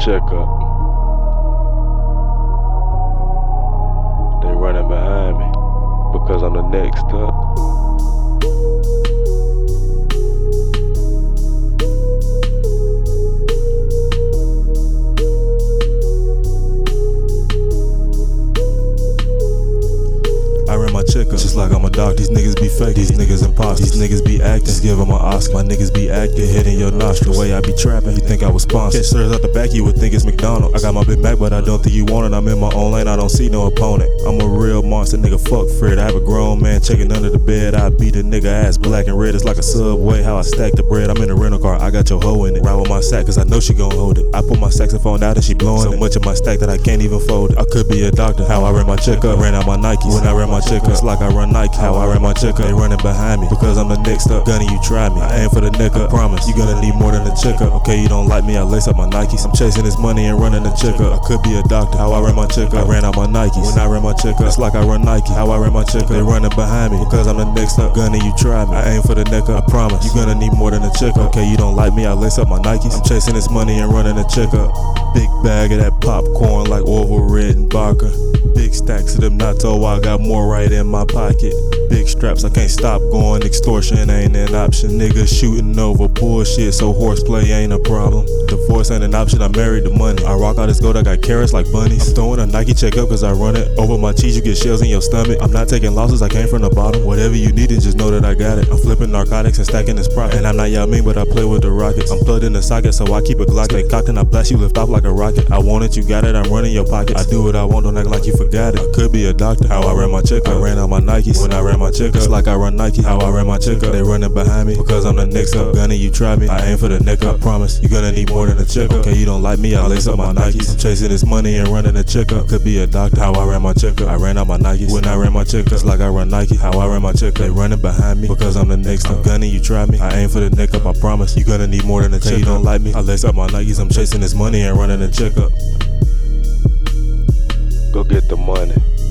checkup. They running behind me because I'm the next up. I ran my checkup, just like I'm a doctor. These niggas be fake, these niggas imposters. These niggas be acting, just give them an Oscar. My niggas be acting, head in your nostril. The way I be trapping, you think I was sponsored. Catch slurs out the back, you would think it's McDonald's. I got my Big Mac, but I don't think you want it. I'm in my own lane, I don't see no opponent. I'm a real monster, nigga, fuck Fred. I have a grown man checking under the bed. I beat a nigga ass black and red. It's like a Subway, how I stack the bread. I'm in a rental car, I got your hoe in it. Ride with my sack, cause I know she gon' hold it. I put my saxophone out and she blowing so much of my stack that I can't even fold it. I could be a doctor, how I ran my checkup. Ran out my Nikes when I ran my checkup. It's like I run Nike, how I ran my checkup. They running behind me because I'm the next up. Gunny, you try me, I aim for the neck up. Promise, you gonna need more than a checkup. Okay, you don't like me, I lace up my Nikes. I'm chasing this money and running a checkup. I could be a doctor, how I ran my checkup. I ran out my Nikes when I ran my checkup. It's like I run Nike, how I ran my checkup. They running behind me because I'm the next up. Gunny, you try me, I aim for the neck up. I promise, you gonna need more than a checkup. Okay, you don't like me, I lace up my Nikes. I'm chasing this money and running a checkup. Big bag of that popcorn like Orville Redenbacher. Big stacks of them Natto, I got more right in my pocket. Big straps, I can't stop going. Extortion ain't an option. Niggas shooting over bullshit, so horseplay ain't a problem. Divorce ain't an option, I married the money. I rock out this gold, I got carrots like bunnies. I'm throwing a Nike check up cause I run it. Over my cheese, you get shells in your stomach. I'm not taking losses, I came from the bottom. Whatever you need, just know that I got it. I'm flipping narcotics and stacking this profit. And I'm not Yao Ming, but I play with the rockets. I'm plugged in the socket, so I keep a Glock. Stay cocked and I blast you, lift off like a rocket. I want it, you got it, I'm running your pocket. I do what I want, don't act like you forgot it. I could be a doctor, how I ran my checkup. I ran out my Nikes when I ran my checkup. It's like I run Nike, how I ran my checkup. They running behind me because I'm the next up. Gunny, you try me, I aim for the neck up. Promise, you gonna need more than a checkup. Okay, you don't like me, I lace up my Nikes. I'm chasing this money and running a checkup. Could be a doctor, how I ran my checkup. I ran out my Nikes when I ran my checkup. It's like I run Nike, how I ran my checkup. They running behind me because I'm the next up. Gunny, you try me, I aim for the neck up. I promise, you gonna need more than a checkup. You don't like me, I lace up my Nikes. I'm chasing this money and running a checkup. Go get the money.